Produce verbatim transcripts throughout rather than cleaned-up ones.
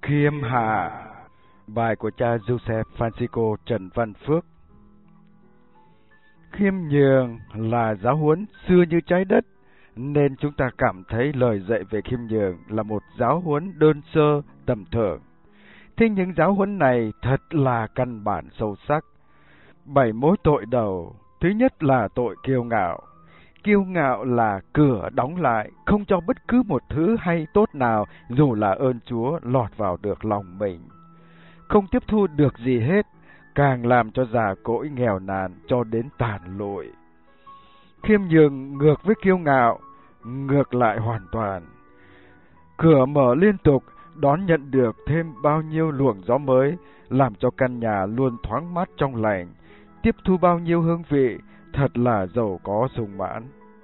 Khiêm hạ. Bài của cha Joseph Francisco Trần Văn Phước. Khiêm nhường là giáo huấn xưa như trái đất, nên chúng ta cảm thấy lời dạy về khiêm nhường là một giáo huấn đơn sơ, tầm thường. Thế nhưng giáo huấn này thật là căn bản sâu sắc. Bảy mối tội đầu, thứ nhất là tội kiêu ngạo. Kiêu ngạo là cửa đóng lại, không cho bất cứ một thứ hay tốt nào, dù là ơn Chúa, lọt vào được lòng mình. Không tiếp thu được gì hết, càng làm cho già cỗi nghèo nàn cho đến tàn lụi. Khiêm nhường ngược với kiêu ngạo, ngược lại hoàn toàn. Cửa mở liên tục, đón nhận được thêm bao nhiêu luồng gió mới, làm cho căn nhà luôn thoáng mát trong lành, tiếp thu bao nhiêu hương vị, thật là giàu có sung mãn.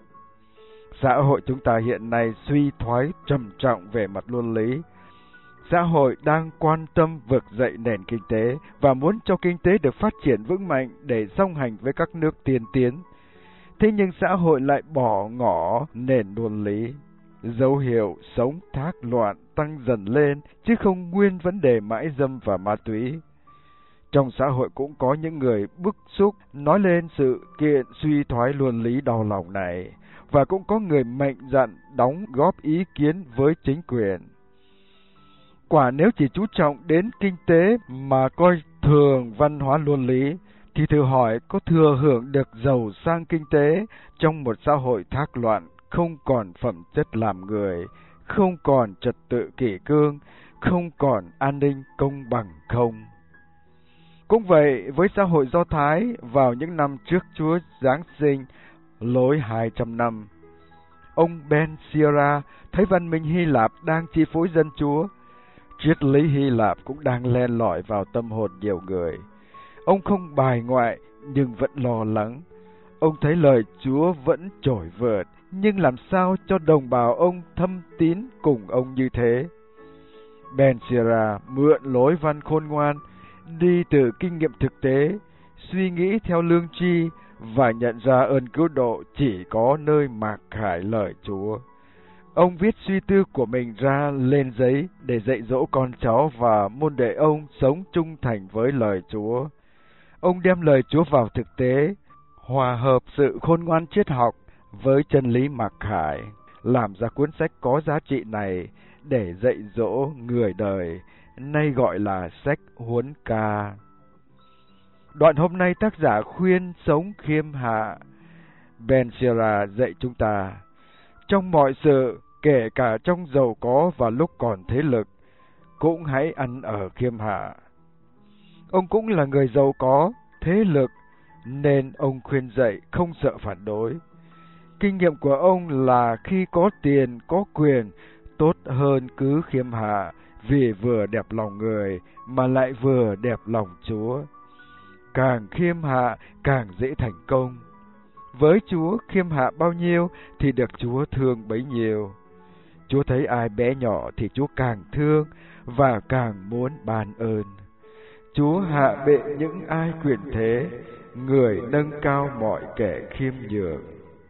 Xã hội chúng ta hiện nay suy thoái trầm trọng về mặt luân lý. Xã hội đang quan tâm vực dậy nền kinh tế và muốn cho kinh tế được phát triển vững mạnh để song hành với các nước tiên tiến. Thế nhưng xã hội lại bỏ ngỏ nền luân lý. Dấu hiệu sống thác loạn tăng dần lên, chứ không nguyên vấn đề mãi dâm và ma túy. Trong xã hội cũng có những người bức xúc nói lên sự kiện suy thoái luân lý đau lòng này, và cũng có người mạnh dạn đóng góp ý kiến với chính quyền. Quả nếu chỉ chú trọng đến kinh tế mà coi thường văn hóa luân lý, thì thử hỏi có thừa hưởng được giàu sang kinh tế trong một xã hội thác loạn, không còn phẩm chất làm người, không còn trật tự kỷ cương, không còn an ninh công bằng không? Cũng vậy với xã hội Do Thái vào những năm trước Chúa Giáng sinh, lối hai trăm năm. Ông Ben Sira thấy văn minh Hy Lạp đang chi phối dân Chúa. Triết lý Hy Lạp cũng đang len lỏi vào tâm hồn nhiều người. Ông không bài ngoại nhưng vẫn lo lắng. Ông thấy lời Chúa vẫn trỗi vượt, nhưng làm sao cho đồng bào ông thâm tín cùng ông như thế? Ben Sira mượn lối văn khôn ngoan, đi từ kinh nghiệm thực tế, suy nghĩ theo lương tri và nhận ra ơn cứu độ chỉ có nơi mặc khải lời Chúa. Ông viết suy tư của mình ra lên giấy để dạy dỗ con cháu và môn đệ ông sống trung thành với lời Chúa. Ông đem lời Chúa vào thực tế, hòa hợp sự khôn ngoan triết học với chân lý mặc khải, làm ra cuốn sách có giá trị này để dạy dỗ người đời, nay gọi là sách huấn ca. Đoạn hôm nay tác giả khuyên sống khiêm hạ. Ben Sira dạy chúng ta, trong mọi sự, kể cả trong giàu có và lúc còn thế lực, cũng hãy ăn ở khiêm hạ. Ông cũng là người giàu có, thế lực, nên ông khuyên dạy không sợ phản đối. Kinh nghiệm của ông là khi có tiền, có quyền, tốt hơn cứ khiêm hạ, vì vừa đẹp lòng người mà lại vừa đẹp lòng Chúa. Càng khiêm hạ càng dễ thành công. Với Chúa khiêm hạ bao nhiêu thì được Chúa thương bấy nhiêu. Chúa thấy ai bé nhỏ thì Chúa càng thương và càng muốn ban ơn. Chúa hạ bệ những ai quyền thế, người nâng cao mọi kẻ khiêm nhường.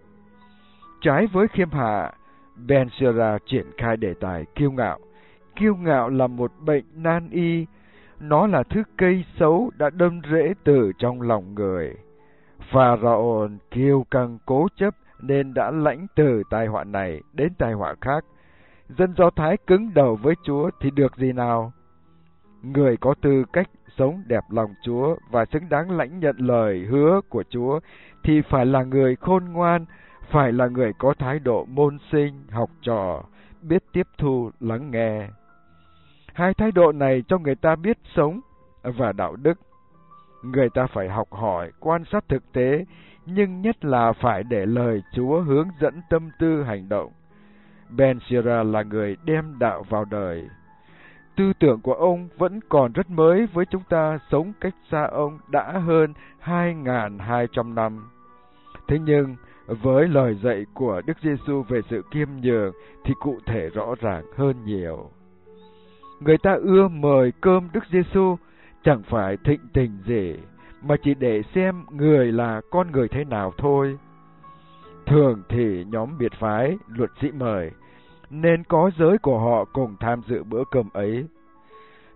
Trái với khiêm hạ, Ben Sira triển khai đề tài kiêu ngạo. Kiêu ngạo là một bệnh nan y, nó là thứ cây xấu đã đâm rễ từ trong lòng người. Pharaoh kiêu căng cố chấp nên đã lãnh từ tai họa này đến tai họa khác. Dân Do Thái cứng đầu với Chúa thì được gì nào? Người có tư cách sống đẹp lòng Chúa và xứng đáng lãnh nhận lời hứa của Chúa thì phải là người khôn ngoan, phải là người có thái độ môn sinh, học trò, biết tiếp thu, lắng nghe. Hai thái độ này cho người ta biết sống và đạo đức. Người ta phải học hỏi, quan sát thực tế, nhưng nhất là phải để lời Chúa hướng dẫn tâm tư hành động. Ben Sira là người đem đạo vào đời. Tư tưởng của ông vẫn còn rất mới với chúng ta sống cách xa ông đã hơn hai nghìn hai trăm năm. Thế nhưng, với lời dạy của Đức Giêsu về sự khiêm nhường thì cụ thể rõ ràng hơn nhiều. Người ta ưa mời cơm Đức Giêsu chẳng phải thịnh tình gì, mà chỉ để xem người là con người thế nào thôi. Thường thì nhóm biệt phái, luật sĩ mời, nên có giới của họ cùng tham dự bữa cơm ấy.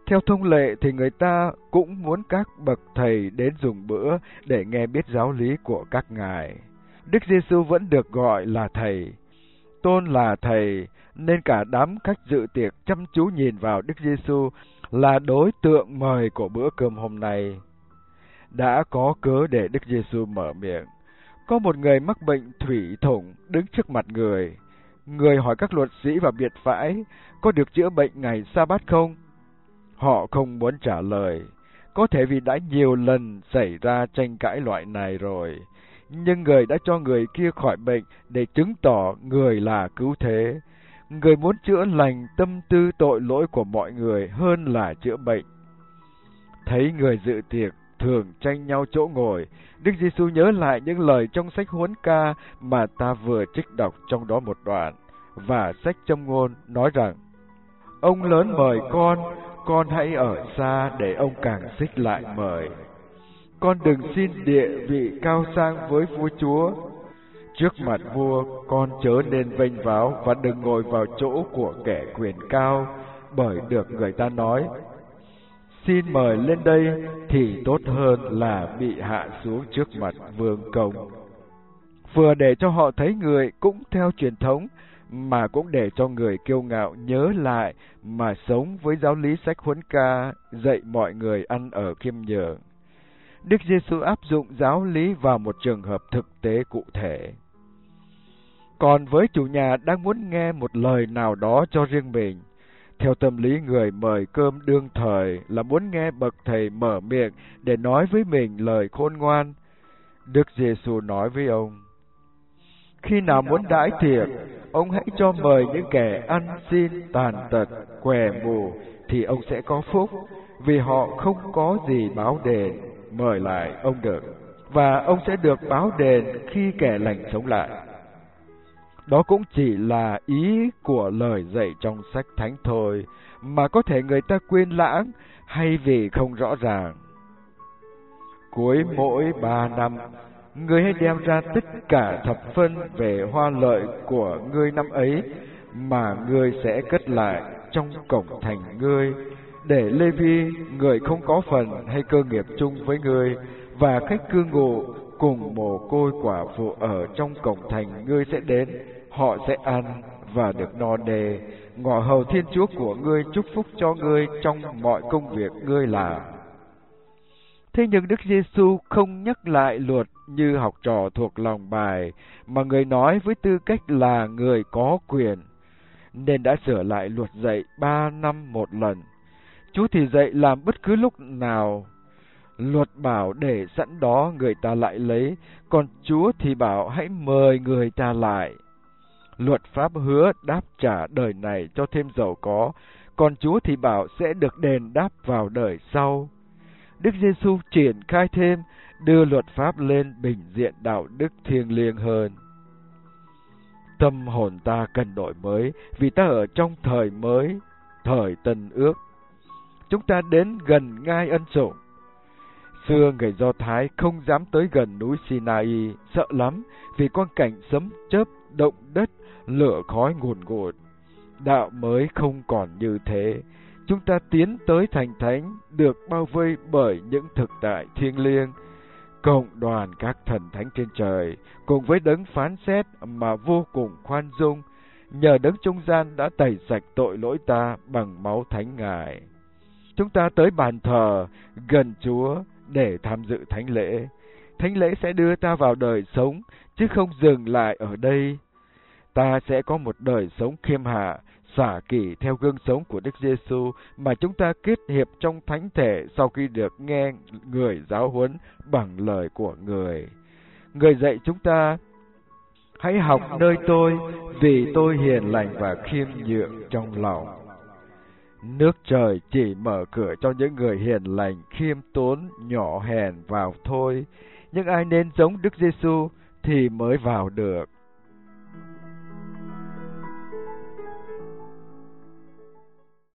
Theo thông lệ thì người ta cũng muốn các bậc thầy đến dùng bữa để nghe biết giáo lý của các ngài. Đức Giêsu vẫn được gọi là thầy, tôn là thầy, nên cả đám khách dự tiệc chăm chú nhìn vào Đức Giêsu là đối tượng mời của bữa cơm hôm nay. Đã có cớ để Đức Giêsu mở miệng. Có một người mắc bệnh thủy thủng đứng trước mặt người. Người hỏi các luật sĩ và biệt phãi có được chữa bệnh ngày Sa-bát không? Họ không muốn trả lời, có thể vì đã nhiều lần xảy ra tranh cãi loại này rồi. Nhưng người đã cho người kia khỏi bệnh để chứng tỏ người là cứu thế. Người muốn chữa lành tâm tư tội lỗi của mọi người hơn là chữa bệnh. Thấy người dự tiệc thường tranh nhau chỗ ngồi, Đức Giêsu nhớ lại những lời trong sách Huấn Ca mà ta vừa trích đọc trong đó một đoạn, và sách Châm ngôn nói rằng: Ông lớn mời con, con hãy ở xa để ông càng xích lại mời. Con đừng xin địa vị cao sang với vua chúa. Trước mặt vua, con chớ nên vênh váo và đừng ngồi vào chỗ của kẻ quyền cao, bởi được người ta nói: Xin mời lên đây thì tốt hơn là bị hạ xuống trước mặt vương công. Vừa để cho họ thấy người cũng theo truyền thống, mà cũng để cho người kiêu ngạo nhớ lại mà sống với giáo lý sách Huấn Ca dạy mọi người ăn ở khiêm nhường. Đức Giêsu áp dụng giáo lý vào một trường hợp thực tế cụ thể. Còn với chủ nhà đang muốn nghe một lời nào đó cho riêng mình, theo tâm lý người mời cơm đương thời là muốn nghe bậc thầy mở miệng để nói với mình lời khôn ngoan, Đức Giêsu nói với ông: Khi nào muốn đãi tiệc, ông hãy cho mời những kẻ ăn xin, tàn tật, què mù, thì ông sẽ có phúc, vì họ không có gì báo đền, mời lại ông được, và ông sẽ được báo đền khi kẻ lành sống lại. Đó cũng chỉ là ý của lời dạy trong sách Thánh thôi, mà có thể người ta quên lãng hay vì không rõ ràng. Cuối mỗi ba năm, ngươi hãy đem ra tất cả thập phân về hoa lợi của ngươi năm ấy, mà ngươi sẽ cất lại trong cổng thành ngươi, để Lê-vi, người không có phần hay cơ nghiệp chung với ngươi, và khách cư ngụ cùng mồ côi quả phụ ở trong cổng thành ngươi sẽ đến, họ sẽ ăn và được no nê. Ngọ hầu Thiên Chúa của ngươi chúc phúc cho ngươi trong mọi công việc ngươi làm. Thế nhưng Đức Giêsu không nhắc lại luật như học trò thuộc lòng bài, mà người nói với tư cách là người có quyền, nên đã sửa lại luật dạy ba năm một lần. Chúa thì dạy làm bất cứ lúc nào. Luật bảo để sẵn đó người ta lại lấy, còn Chúa thì bảo hãy mời người ta lại. Luật pháp hứa đáp trả đời này cho thêm giàu có, còn Chúa thì bảo sẽ được đền đáp vào đời sau. Đức Giêsu triển khai thêm, đưa luật pháp lên bình diện đạo đức thiêng liêng hơn. Tâm hồn ta cần đổi mới, vì ta ở trong thời mới, thời Tân Ước. Chúng ta đến gần ngai ân sủng. Xưa người Do Thái không dám tới gần núi Sinai, sợ lắm vì quang cảnh sấm chớp, động đất, lửa khói ngùn ngụt. Đạo mới không còn như thế. Chúng ta tiến tới thành thánh, được bao vây bởi những thực tại thiêng liêng, cộng đoàn các thần thánh trên trời, cùng với đấng phán xét mà vô cùng khoan dung, nhờ đấng trung gian đã tẩy sạch tội lỗi ta bằng máu thánh Ngài. Chúng ta tới bàn thờ, gần Chúa để tham dự thánh lễ. Thánh lễ sẽ đưa ta vào đời sống, chứ không dừng lại ở đây. Ta sẽ có một đời sống khiêm hạ, xả kỷ theo gương sống của Đức Giêsu mà chúng ta kết hiệp trong thánh thể sau khi được nghe người giáo huấn bằng lời của người. Người dạy chúng ta: hãy học nơi tôi, vì tôi hiền lành và khiêm nhượng trong lòng. Nước trời chỉ mở cửa cho những người hiền lành, khiêm tốn, nhỏ hèn vào thôi. Nhưng ai nên giống Đức Giêsu thì mới vào được.